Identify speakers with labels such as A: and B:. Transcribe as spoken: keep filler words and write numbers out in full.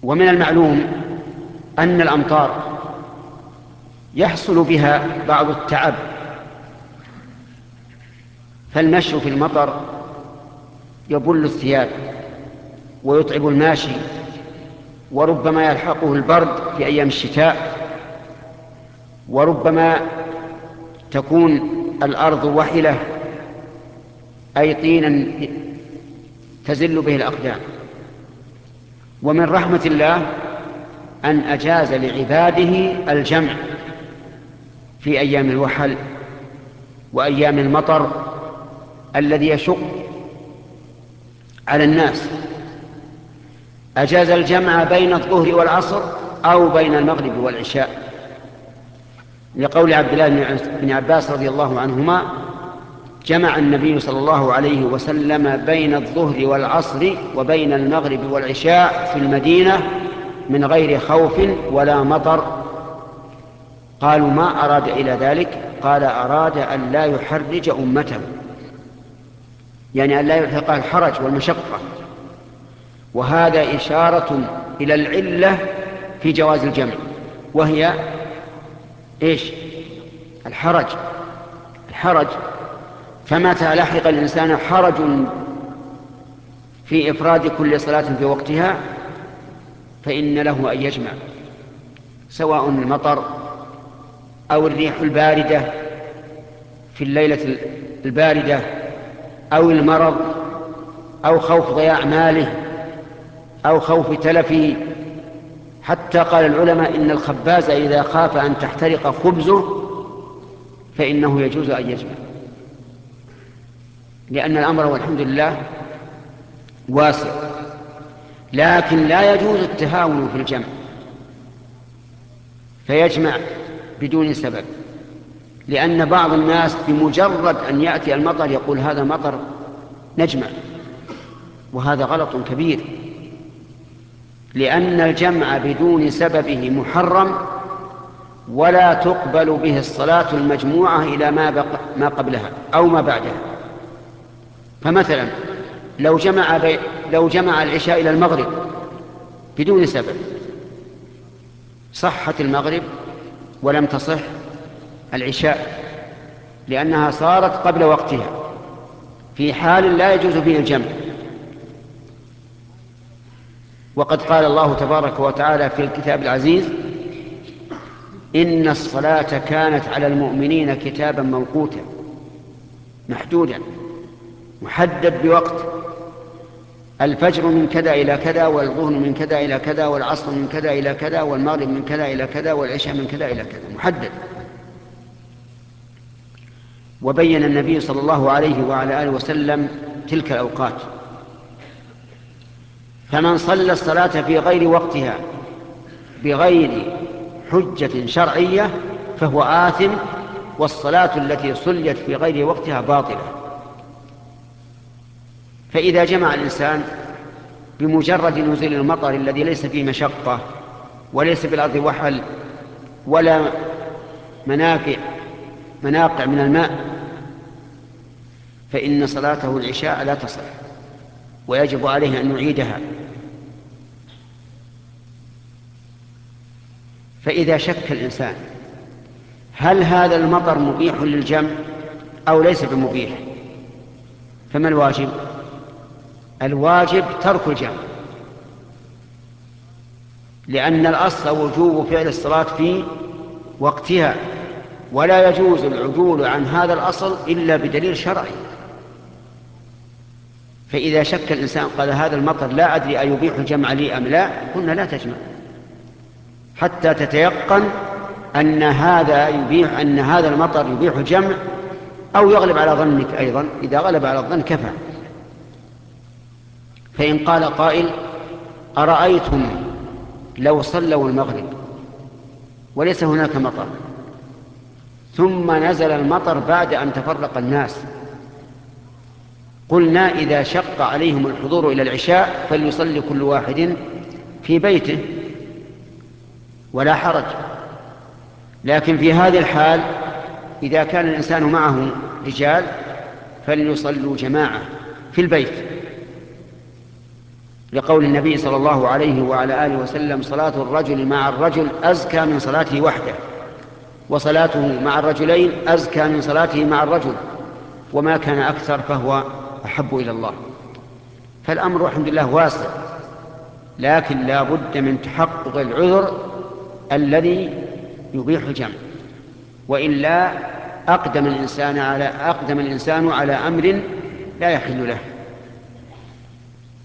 A: ومن المعلوم أن الأمطار يحصل بها بعض التعب، فالمشي في المطر يبل الثياب ويتعب الماشي، وربما يلحقه البرد في أيام الشتاء، وربما تكون الأرض وحلة أي طينا تزل به الأقدام. ومن رحمة الله أن أجاز لعباده الجمع في أيام الوحل وأيام المطر الذي يشق على الناس، أجاز الجمع بين الظهر والعصر أو بين المغرب والعشاء، لقول عبد الله بن عباس رضي الله عنهما: جمع النبي صلى الله عليه وسلم بين الظهر والعصر وبين المغرب والعشاء في المدينة من غير خوف ولا مطر. قالوا: ما أراد إلى ذلك؟ قال: أراد أن لا يحرج أمته، يعني أن لا يلحقها الحرج والمشقة. وهذا إشارة إلى العلة في جواز الجمع، وهي إيش؟ الحرج. الحرج فمتى لحق الإنسان حرج في إفراد كل صلاة في وقتها فإن له أن يجمع، سواء المطر أو الريح الباردة في الليلة الباردة أو المرض أو خوف ضياع ماله أو خوف تلفه. حتى قال العلماء إن الخباز إذا خاف أن تحترق خبزه فإنه يجوز أن يجمع، لأن الأمر والحمد لله واسع. لكن لا يجوز التهاون في الجمع فيجمع بدون سبب، لأن بعض الناس بمجرد أن يأتي المطر يقول: هذا مطر نجمع، وهذا غلط كبير، لأن الجمع بدون سببه محرم، ولا تقبل به الصلاة المجموعة إلى ما, بق... ما قبلها أو ما بعدها. فمثلا لو جمع, بي... لو جمع العشاء إلى المغرب بدون سبب صحت المغرب ولم تصح العشاء، لأنها صارت قبل وقتها في حال لا يجوز فيه الجمع. وقد قال الله تبارك وتعالى في الكتاب العزيز: إن الصلاة كانت على المؤمنين كتابا موقوتا، محدودا محدد بوقت، الفجر من كذا إلى كذا، والظهر من كذا إلى كذا، والعصر من كذا إلى كذا، والمغرب من كذا إلى كذا، والعشاء من كذا إلى كذا، محدد. وبين النبي صلى الله عليه وعلى آله وسلم تلك الأوقات. فمن صلى الصلاة في غير وقتها بغير حجة شرعية فهو آثم، والصلاة التي صليت في غير وقتها باطلة. فإذا جمع الإنسان بمجرد نزول المطر الذي ليس فيه مشقة وليس بالأرض وحل ولا منافع مناقع من الماء، فإن صلاته العشاء لا تصح، ويجب عليه أن يعيدها. فإذا شك الإنسان هل هذا المطر مبيح للجمع أو ليس بمبيح، فما الواجب؟ الواجب ترك الجمع، لأن الأصل وجوب فعل الصلاة في وقتها، ولا يجوز العدول عن هذا الأصل إلا بدليل شرعي. فإذا شك الإنسان قال: هذا المطر لا أدري أيبيح الجمع لي أم لا، قلنا لا تجمع حتى تتيقن أن هذا يبيح أن هذا المطر يبيح الجمع، أو يغلب على ظنك أيضا. إذا غلب على الظن كفى. فإن قال قائل: أرأيتم لو صلوا المغرب وليس هناك مطر ثم نزل المطر بعد أن تفرق الناس، قلنا: إذا شق عليهم الحضور إلى العشاء فليصلي كل واحد في بيته ولا حرج. لكن في هذه الحال إذا كان الإنسان معه رجال فليصلوا جماعة في البيت، لقول النبي صلى الله عليه وعلى آله وسلم: صلاة الرجل مع الرجل أزكى من صلاته وحده، وصلاته مع الرجلين أزكى من صلاته مع الرجل، وما كان أكثر فهو أحب إلى الله. فالأمر الحمد لله واسع، لكن لا بد من تحقق العذر الذي يبيح الجمع، وإلا أقدم الإنسان على أقدم الإنسان على أمر لا يحل له.